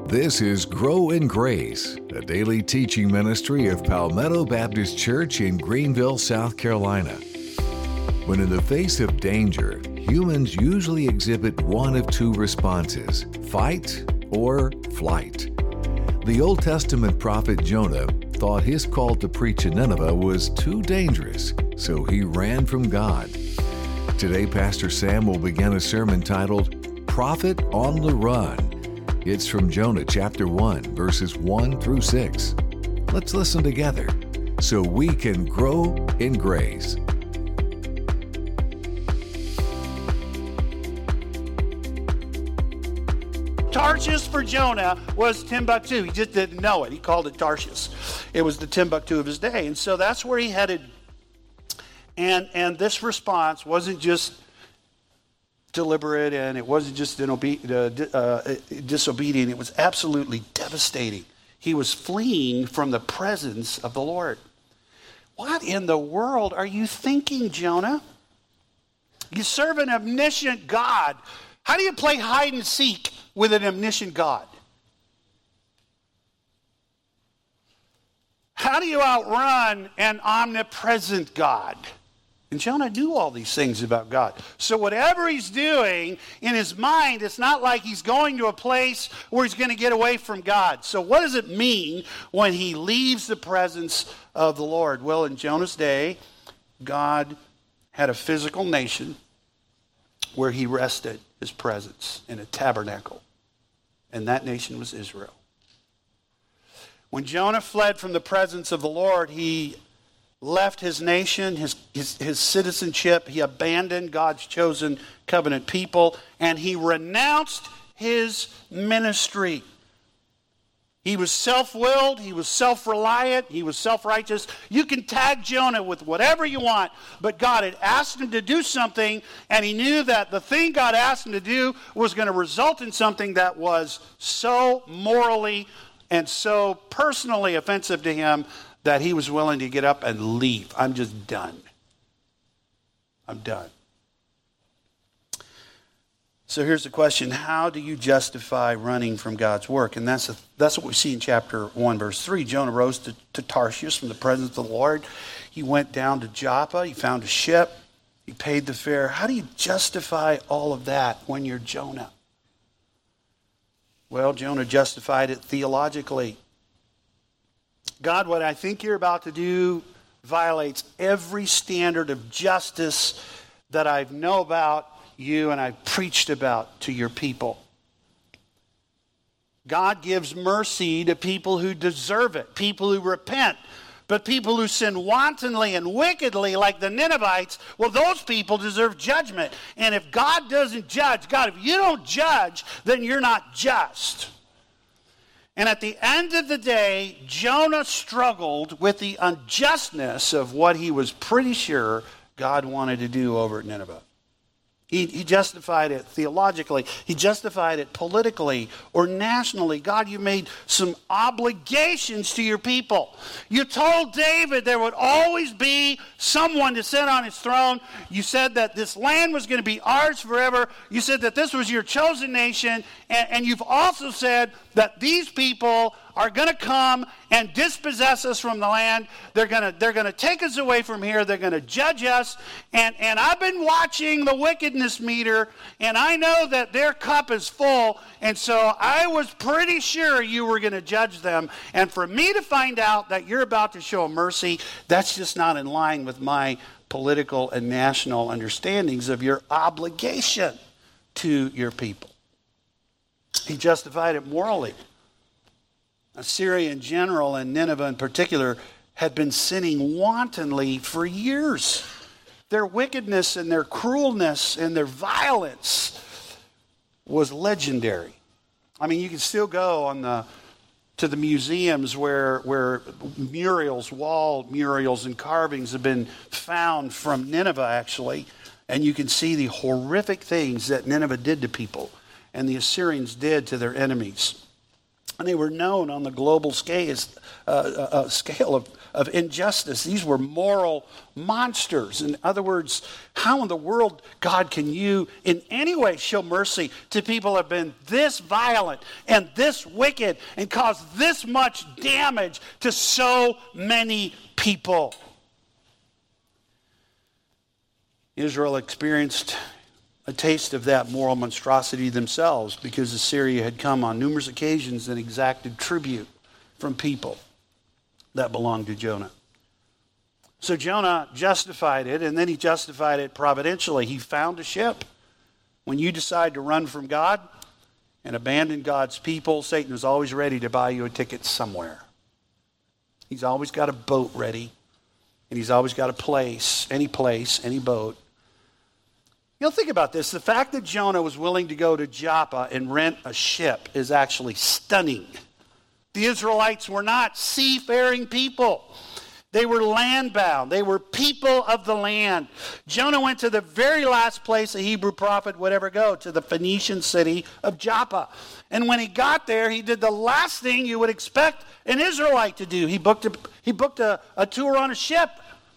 This is Grow in Grace, a daily teaching ministry of Palmetto Baptist Church in Greenville, South Carolina. When in the face of danger, humans usually exhibit one of two responses: fight or flight. The Old Testament prophet Jonah thought his call to preach in Nineveh was too dangerous, so he ran from God. Today, Pastor Sam will begin a sermon titled Prophet on the Run. It's from Jonah chapter 1, verses 1 through 6. Let's listen together so we can grow in grace. Tarshish for Jonah was Timbuktu. He just didn't know it. He called it Tarshish. It was the Timbuktu of his day. And so that's where he headed. And this response wasn't just deliberate, and it wasn't just disobedient. It was absolutely devastating. He was fleeing from the presence of the Lord. What in the world are you thinking, Jonah? You serve an omniscient God. How do you play hide and seek with an omniscient God? How do you outrun an omnipresent God? And Jonah knew all these things about God. So whatever he's doing in his mind, it's not like he's going to a place where he's going to get away from God. So what does it mean when he leaves the presence of the Lord? Well, in Jonah's day, God had a physical nation where he rested his presence in a tabernacle. And that nation was Israel. When Jonah fled from the presence of the Lord, he left his nation, his citizenship. He abandoned God's chosen covenant people, and he renounced his ministry. He was self-willed, he was self-reliant, he was self-righteous. You can tag Jonah with whatever you want, but God had asked him to do something, and he knew that the thing God asked him to do was going to result in something that was so morally and so personally offensive to him that he was willing to get up and leave. I'm just done. I'm done. So here's the question: how do you justify running from God's work? And that's what we see in chapter 1, verse 3. Jonah rose to Tarshish from the presence of the Lord. He went down to Joppa. He found a ship. He paid the fare. How do you justify all of that when you're Jonah? Well, Jonah justified it theologically. God, what I think you're about to do violates every standard of justice that I know about you and I've preached about to your people. God gives mercy to people who deserve it, people who repent. But people who sin wantonly and wickedly, like the Ninevites, well, those people deserve judgment. And if God doesn't judge, God, if you don't judge, then you're not just. And at the end of the day, Jonah struggled with the unjustness of what he was pretty sure God wanted to do over at Nineveh. He justified it theologically. He justified it politically or nationally. God, you made some obligations to your people. You told David there would always be someone to sit on his throne. You said that this land was going to be ours forever. You said that this was your chosen nation. And you've also said that these people are going to come and dispossess us from the land. They're going to take us away from here. They're going to judge us. And I've been watching the wickedness meter, and I know that their cup is full. And so I was pretty sure you were going to judge them. And for me to find out that you're about to show mercy, that's just not in line with my political and national understandings of your obligation to your people. He justified it morally. A Syrian general and Nineveh in particular had been sinning wantonly for years. Their wickedness and their cruelness and their violence was legendary. I mean, you can still go to the museums where murals, wall murals and carvings have been found from Nineveh, actually, and you can see the horrific things that Nineveh did to people and the Assyrians did to their enemies. And they were known on the global scale of of injustice. These were moral monsters. In other words, how in the world, God, can you in any way show mercy to people who have been this violent and this wicked and caused this much damage to so many people? Israel experienced a taste of that moral monstrosity themselves because Assyria had come on numerous occasions and exacted tribute from people that belonged to Jonah. So Jonah justified it, and then he justified it providentially. He found a ship. When you decide to run from God and abandon God's people, Satan is always ready to buy you a ticket somewhere. He's always got a boat ready, and he's always got any boat. Think about this. The fact that Jonah was willing to go to Joppa and rent a ship is actually stunning. The Israelites were not seafaring people. They were landbound. They were people of the land. Jonah went to the very last place a Hebrew prophet would ever go, to the Phoenician city of Joppa. And when he got there, he did the last thing you would expect an Israelite to do. He booked a tour on a ship.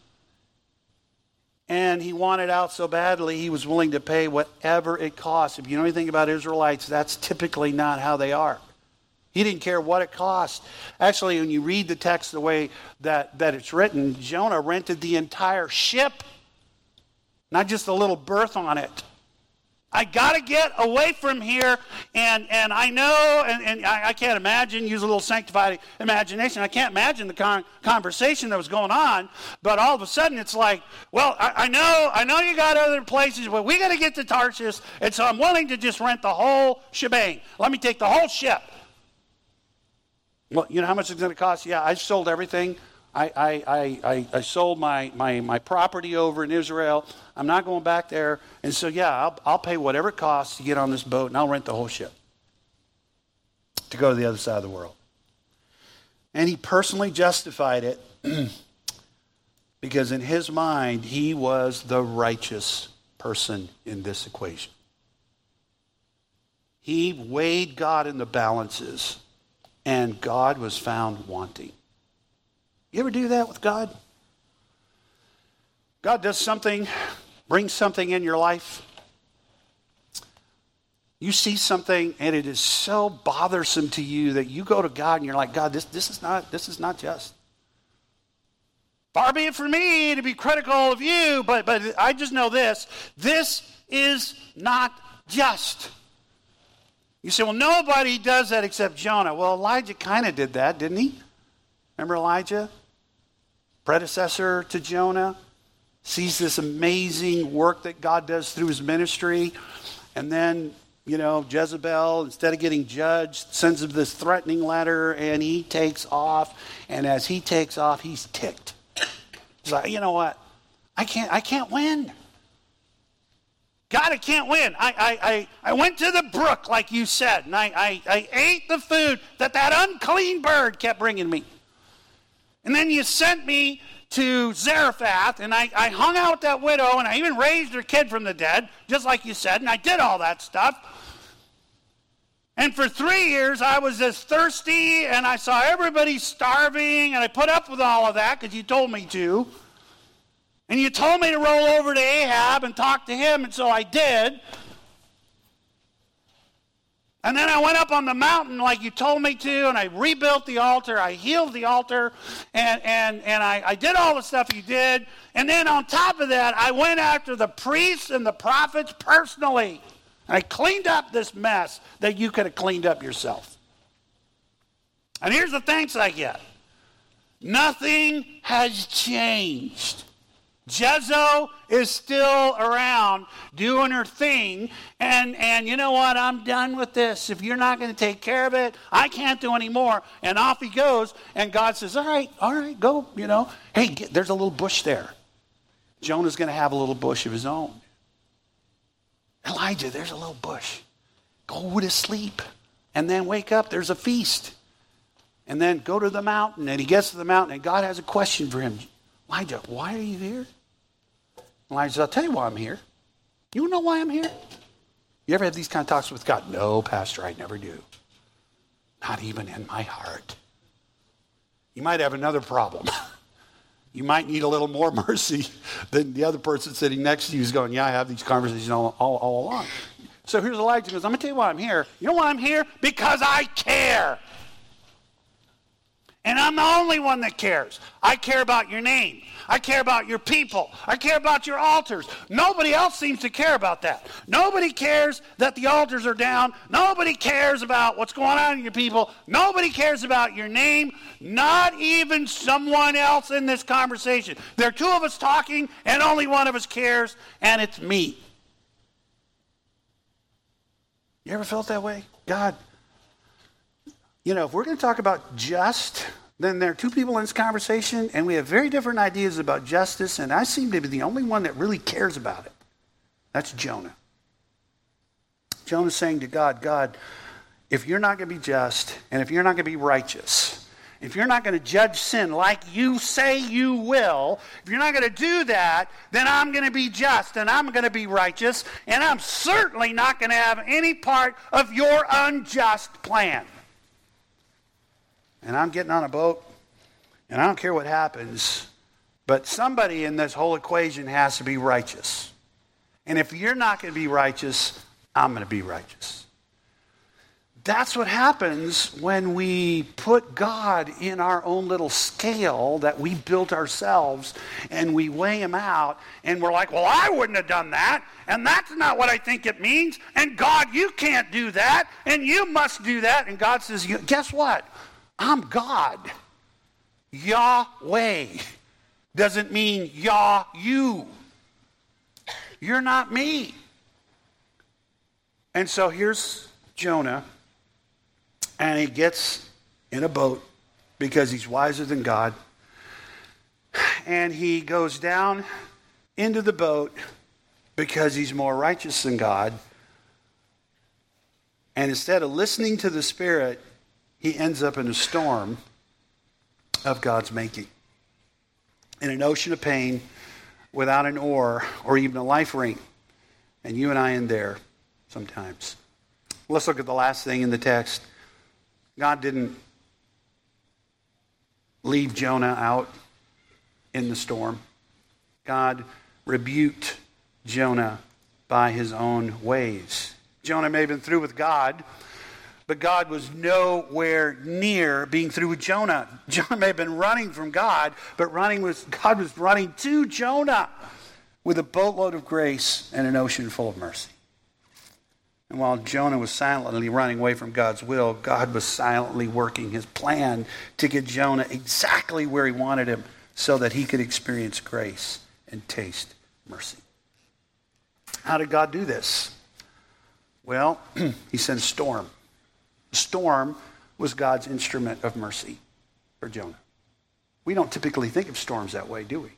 And he wanted out so badly, he was willing to pay whatever it cost. If you know anything about Israelites, that's typically not how they are. He didn't care what it cost. Actually, when you read the text the way that it's written, Jonah rented the entire ship, not just a little berth on it. I got to get away from here, and I know, and I can't imagine, use a little sanctified imagination, I can't imagine the conversation that was going on, but all of a sudden it's like, well, I know you got other places, but we got to get to Tarshish, and so I'm willing to just rent the whole shebang. Let me take the whole ship. Well, you know how much it's going to cost? Yeah, I sold everything. I sold my property over in Israel. I'm not going back there. And so, yeah, I'll pay whatever it costs to get on this boat, and I'll rent the whole ship to go to the other side of the world. And he personally justified it because in his mind, he was the righteous person in this equation. He weighed God in the balances, and God was found wanting. You ever do that with God? God does something, brings something in your life. You see something and it is so bothersome to you that you go to God and you're like, God, this is not just. Far be it from me to be critical of you, but I just know this is not just. You say, well, nobody does that except Jonah. Well, Elijah kind of did that, didn't he? Remember Elijah? Predecessor to Jonah, sees this amazing work that God does through his ministry, and then, Jezebel, instead of getting judged, sends him this threatening letter, and he takes off, and as he takes off, he's ticked. He's like, you know what? I can't win. God, I can't win. I went to the brook, like you said, and I ate the food that unclean bird kept bringing me. And then you sent me to Zarephath, and I hung out with that widow, and I even raised her kid from the dead, just like you said, and I did all that stuff. And for 3 years, I was as thirsty, and I saw everybody starving, and I put up with all of that because you told me to. And you told me to roll over to Ahab and talk to him, and so I did. And then I went up on the mountain like you told me to, and I rebuilt the altar, I healed the altar, and I did all the stuff you did. And then on top of that, I went after the priests and the prophets personally. And I cleaned up this mess that you could have cleaned up yourself. And here's the thanks I get. Nothing has changed. Jezebel is still around doing her thing, and you know what? I'm done with this. If you're not going to take care of it, I can't do any more. And off he goes, and God says, all right, go, Hey, there's a little bush there. Jonah's going to have a little bush of his own. Elijah, there's a little bush. Go to sleep, and then wake up. There's a feast. And then go to the mountain, and he gets to the mountain, and God has a question for him. Elijah, why are you here? Elijah says, I'll tell you why I'm here. You know why I'm here? You ever have these kind of talks with God? No, Pastor, I never do. Not even in my heart. You might have another problem. You might need a little more mercy than the other person sitting next to you who's going, yeah, I have these conversations all along. So here's Elijah goes, I'm going to tell you why I'm here. You know why I'm here? Because I care. And I'm the only one that cares. I care about your name. I care about your people. I care about your altars. Nobody else seems to care about that. Nobody cares that the altars are down. Nobody cares about what's going on in your people. Nobody cares about your name. Not even someone else in this conversation. There are two of us talking, and only one of us cares, and it's me. You ever felt that way? God, if we're going to talk about just, then there are two people in this conversation, and we have very different ideas about justice, and I seem to be the only one that really cares about it. That's Jonah. Jonah's saying to God, God, if you're not going to be just, and if you're not going to be righteous, if you're not going to judge sin like you say you will, if you're not going to do that, then I'm going to be just, and I'm going to be righteous, and I'm certainly not going to have any part of your unjust plan. And I'm getting on a boat, and I don't care what happens, but somebody in this whole equation has to be righteous. And if you're not going to be righteous, I'm going to be righteous. That's what happens when we put God in our own little scale that we built ourselves, and we weigh him out, and we're like, well, I wouldn't have done that, and that's not what I think it means, and God, you can't do that, and you must do that. And God says, guess what? I'm God. Yahweh doesn't mean Yah you. You're not me. And so here's Jonah, and he gets in a boat because he's wiser than God. And he goes down into the boat because he's more righteous than God. And instead of listening to the Spirit, he ends up in a storm of God's making. In an ocean of pain, without an oar or even a life ring. And you and I in there sometimes. Let's look at the last thing in the text. God didn't leave Jonah out in the storm. God rebuked Jonah by his own ways. Jonah may have been through with God, but God was nowhere near being through with Jonah. Jonah may have been running from God, but God was running to Jonah with a boatload of grace and an ocean full of mercy. And while Jonah was silently running away from God's will, God was silently working his plan to get Jonah exactly where he wanted him so that he could experience grace and taste mercy. How did God do this? Well, he sent a storm. The storm was God's instrument of mercy for Jonah. We don't typically think of storms that way, do we?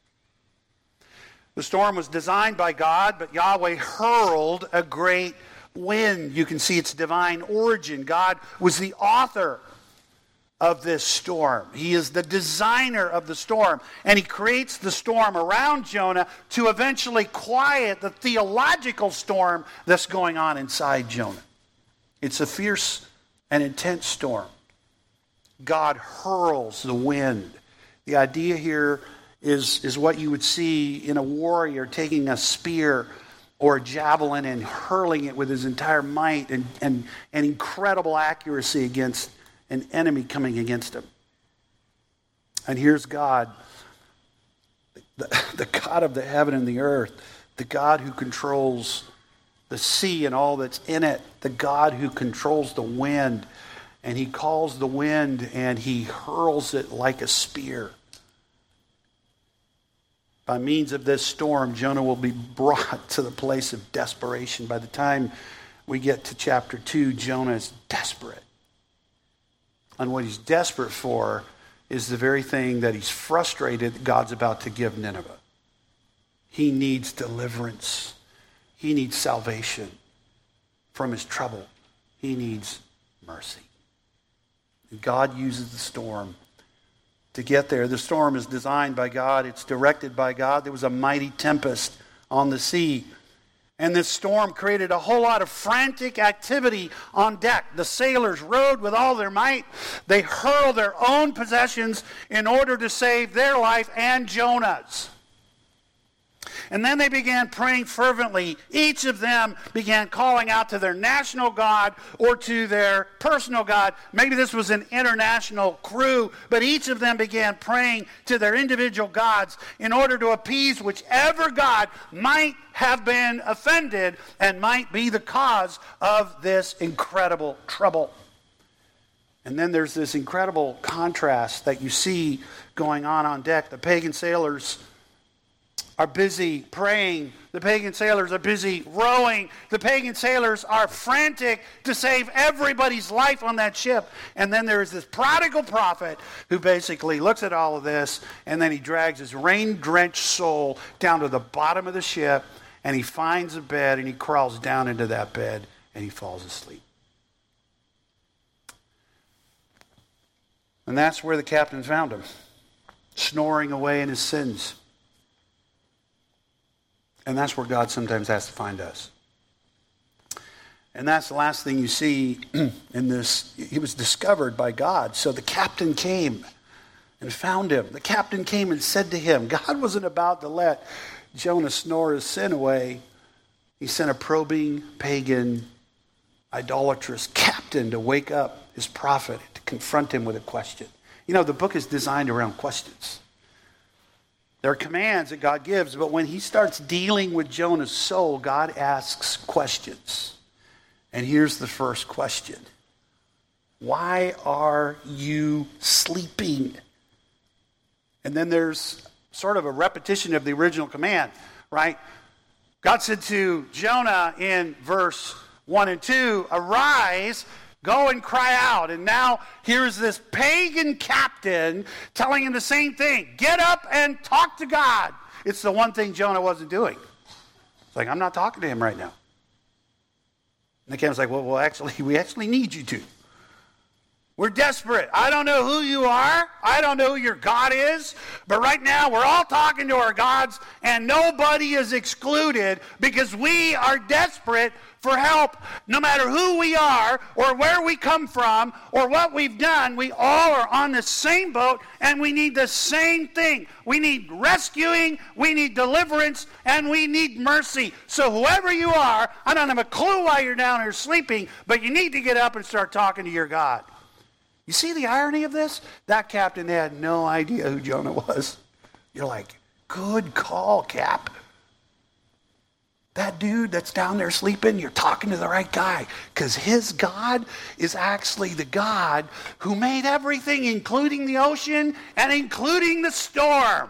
The storm was designed by God, but Yahweh hurled a great wind. You can see its divine origin. God was the author of this storm. He is the designer of the storm. And he creates the storm around Jonah to eventually quiet the theological storm that's going on inside Jonah. It's a fierce and intense storm. God hurls the wind. The idea here is what you would see in a warrior taking a spear or a javelin and hurling it with his entire might and incredible accuracy against an enemy coming against him. And here's God, the God of the heaven and the earth, the God who controls the sea and all that's in it, the God who controls the wind. And he calls the wind and he hurls it like a spear. By means of this storm, Jonah will be brought to the place of desperation. By the time we get to chapter 2, Jonah is desperate. And what he's desperate for is the very thing that he's frustrated that God's about to give Nineveh. He needs deliverance. He needs salvation from his trouble. He needs mercy. And God uses the storm to get there. The storm is designed by God. It's directed by God. There was a mighty tempest on the sea. And this storm created a whole lot of frantic activity on deck. The sailors rowed with all their might. They hurled their own possessions in order to save their life and Jonah's. And then they began praying fervently. Each of them began calling out to their national God or to their personal God. Maybe this was an international crew, but each of them began praying to their individual gods in order to appease whichever God might have been offended and might be the cause of this incredible trouble. And then there's this incredible contrast that you see going on deck. The pagan sailors are busy praying. The pagan sailors are busy rowing. The pagan sailors are frantic to save everybody's life on that ship. And then there is this prodigal prophet who basically looks at all of this, and then he drags his rain-drenched soul down to the bottom of the ship, and he finds a bed, and he crawls down into that bed, and he falls asleep. And that's where the captain found him, snoring away in his sins. And that's where God sometimes has to find us. And that's the last thing you see in this. He was discovered by God. So the captain came and found him. The captain came and said to him, God wasn't about to let Jonah snore his sin away. He sent a probing, pagan, idolatrous captain to wake up his prophet, to confront him with a question. You know, the book is designed around questions. There are commands that God gives, but when he starts dealing with Jonah's soul, God asks questions. And here's the first question. Why are you sleeping? And then there's sort of a repetition of the original command, right? God said to Jonah in verse 1 and 2, arise, go and cry out. And now here's this pagan captain telling him the same thing. Get up and talk to God. It's the one thing Jonah wasn't doing. It's like, I'm not talking to him right now. And the captain's like, well, actually, we actually need you to. We're desperate. I don't know who you are. I don't know who your God is. But right now, we're all talking to our gods, and nobody is excluded because we are desperate for help. No matter who we are or where we come from or what we've done, we all are on the same boat, and we need the same thing. We need rescuing, we need deliverance, and we need mercy. So whoever you are, I don't have a clue why you're down here sleeping, but you need to get up and start talking to your God. You see the irony of this? That captain had no idea who Jonah was. You're like, good call, Cap. That dude that's down there sleeping, you're talking to the right guy. Because his God is actually the God who made everything, including the ocean and including the storm.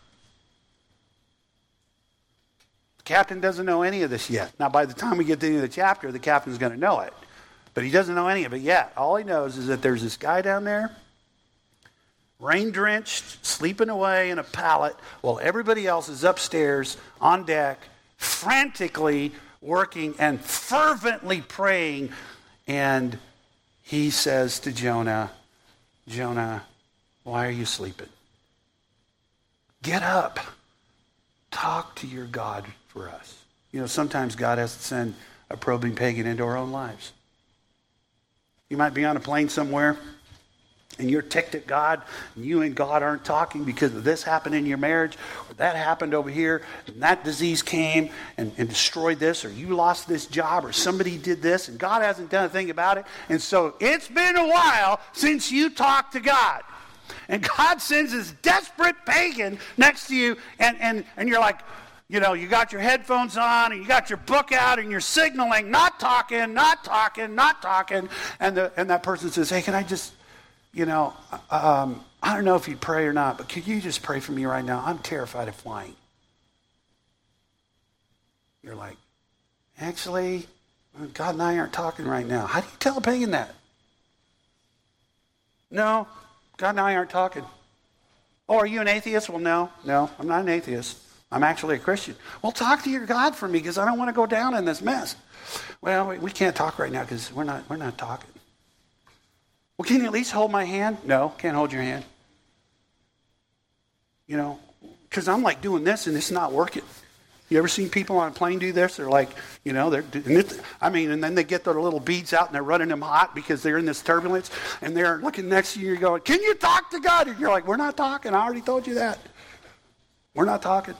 The captain doesn't know any of this yet. Now, by the time we get to the end of the chapter, the captain's going to know it. But he doesn't know any of it yet. All he knows is that there's this guy down there, rain-drenched, sleeping away in a pallet, while everybody else is upstairs on deck, frantically working and fervently praying. And he says to Jonah, Jonah, why are you sleeping? Get up. Talk to your God for us. You know, sometimes God has to send a probing pagan into our own lives. You might be on a plane somewhere, and you're ticked at God, and you and God aren't talking because this happened in your marriage, or that happened over here, and that disease came and destroyed this, or you lost this job, or somebody did this, and God hasn't done a thing about it. And so it's been a while since you talked to God. And God sends this desperate pagan next to you, and you're like, you know, you got your headphones on and you got your book out and you're signaling, not talking, not talking, not talking. And that person says, hey, can I just, you know, I don't know if you pray or not, but could you just pray for me right now? I'm terrified of flying. You're like, actually, God and I aren't talking right now. How do you tell a pagan that? No, God and I aren't talking. Oh, are you an atheist? Well, no, I'm not an atheist. I'm actually a Christian. Well, talk to your God for me because I don't want to go down in this mess. Well, we can't talk right now because we're not talking. Well, can you at least hold my hand? No, can't hold your hand. You know, because I'm like doing this and it's not working. You ever seen people on a plane do this? They're like, and then they get their little beads out and they're running them hot because they're in this turbulence, and they're looking next to you and you're going, can you talk to God? And you're like, we're not talking. I already told you that. We're not talking.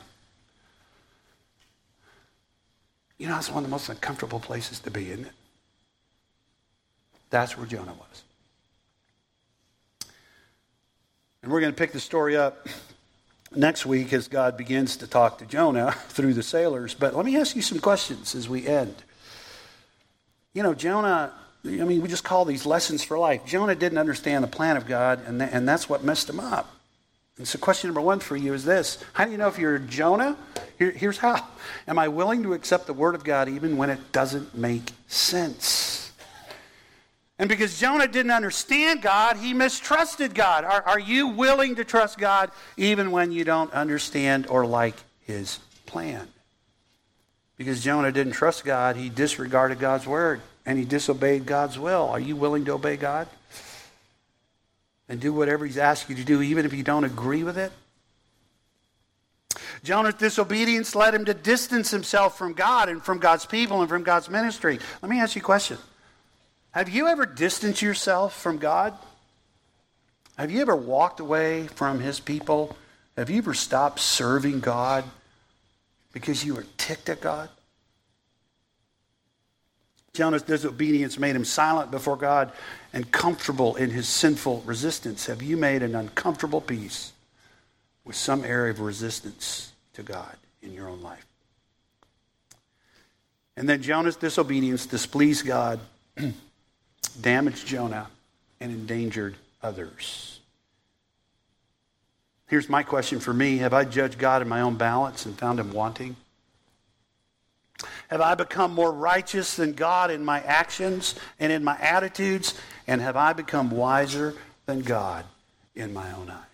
It's one of the most uncomfortable places to be, isn't it? That's where Jonah was. And we're going to pick the story up next week as God begins to talk to Jonah through the sailors. But let me ask you some questions as we end. Jonah, we just call these lessons for life. Jonah didn't understand the plan of God, and that's what messed him up. And so question number one for you is this. How do you know if you're Jonah? Here's how. Am I willing to accept the word of God even when it doesn't make sense? And because Jonah didn't understand God, he mistrusted God. Are you willing to trust God even when you don't understand or like his plan? Because Jonah didn't trust God, he disregarded God's word and he disobeyed God's will. Are you willing to obey God and do whatever he's asked you to do even if you don't agree with it? Jonah's disobedience led him to distance himself from God and from God's people and from God's ministry. Let me ask you a question. Have you ever distanced yourself from God? Have you ever walked away from his people? Have you ever stopped serving God because you were ticked at God? Jonah's disobedience made him silent before God and comfortable in his sinful resistance. Have you made an uncomfortable peace with some area of resistance to God in your own life? And then Jonah's disobedience displeased God, damaged Jonah, and endangered others. Here's my question for me. Have I judged God in my own balance and found him wanting? Have I become more righteous than God in my actions and in my attitudes? And have I become wiser than God in my own eyes?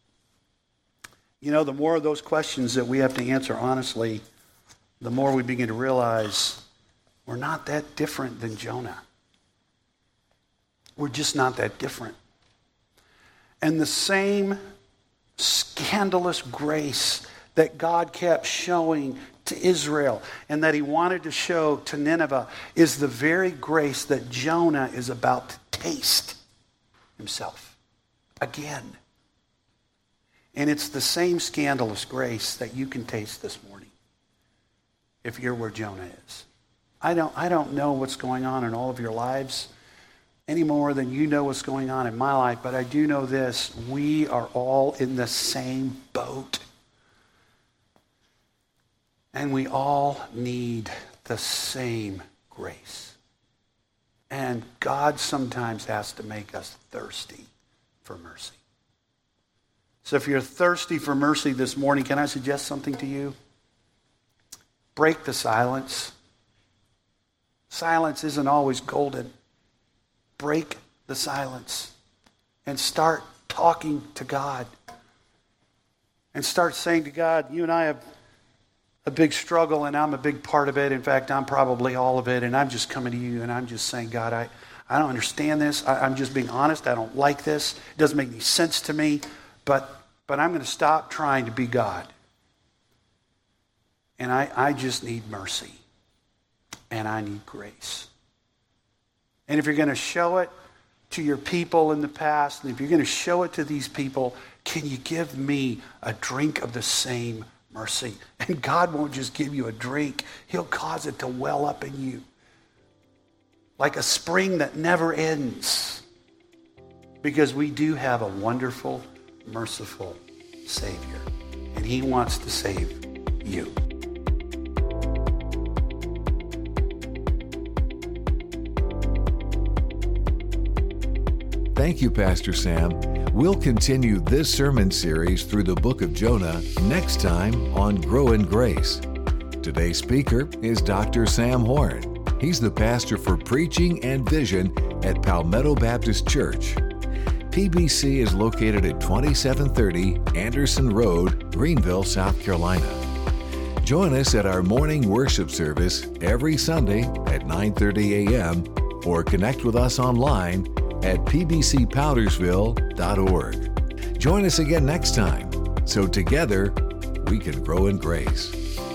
The more of those questions that we have to answer honestly, the more we begin to realize we're not that different than Jonah. We're just not that different. And the same scandalous grace that God kept showing to Israel and that he wanted to show to Nineveh is the very grace that Jonah is about to taste himself again. And it's the same scandalous grace that you can taste this morning if you're where Jonah is. I don't know what's going on in all of your lives any more than you know what's going on in my life, but I do know this. We are all in the same boat. And we all need the same grace. And God sometimes has to make us thirsty for mercy. So if you're thirsty for mercy this morning, can I suggest something to you? Break the silence. Silence isn't always golden. Break the silence and start talking to God. And start saying to God, you and I have a big struggle and I'm a big part of it. In fact, I'm probably all of it. And I'm just coming to you and I'm just saying, God, I don't understand this. I'm just being honest. I don't like this. It doesn't make any sense to me. But I'm going to stop trying to be God. And I just need mercy. And I need grace. And if you're going to show it to your people in the past, and if you're going to show it to these people, can you give me a drink of the same mercy? And God won't just give you a drink. He'll cause it to well up in you like a spring that never ends. Because we do have a wonderful, merciful Savior. And he wants to save you. Thank you, Pastor Sam. We'll continue this sermon series through the book of Jonah next time on Grow in Grace. Today's speaker is Dr. Sam Horn. He's the pastor for preaching and vision at Palmetto Baptist Church. PBC is located at 2730 Anderson Road, Greenville, South Carolina. Join us at our morning worship service every Sunday at 9:30 a.m. or connect with us online at pbcpowdersville.org. Join us again next time so together we can grow in grace.